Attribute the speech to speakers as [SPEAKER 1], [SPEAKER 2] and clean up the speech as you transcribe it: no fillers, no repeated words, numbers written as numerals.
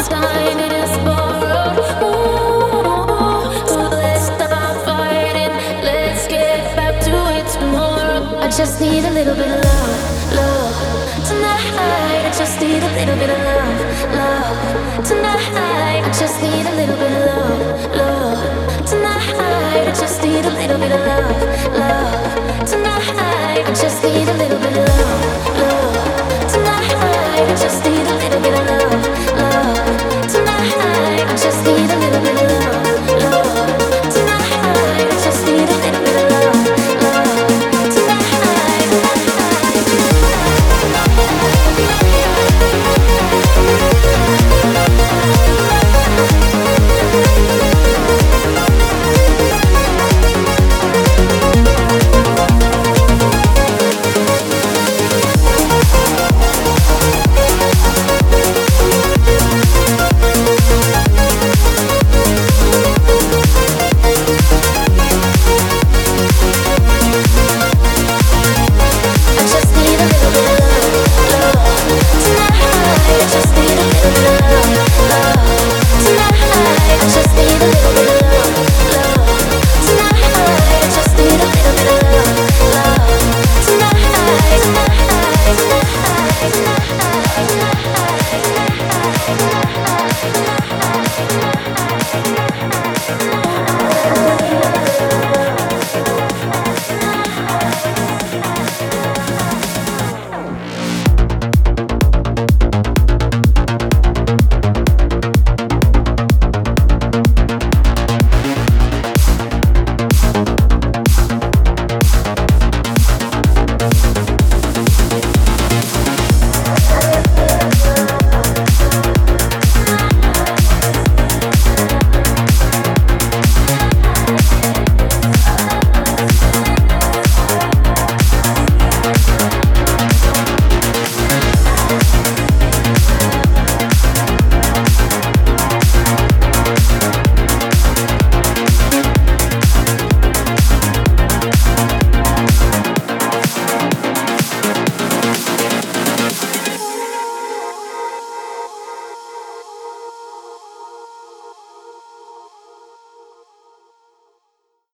[SPEAKER 1] time is borrowed. Ooh, so let's stop fighting. Let's get back to it tomorrow. I just need a little bit of love, love tonight. I just need a little bit of love, love tonight. I just need a little bit of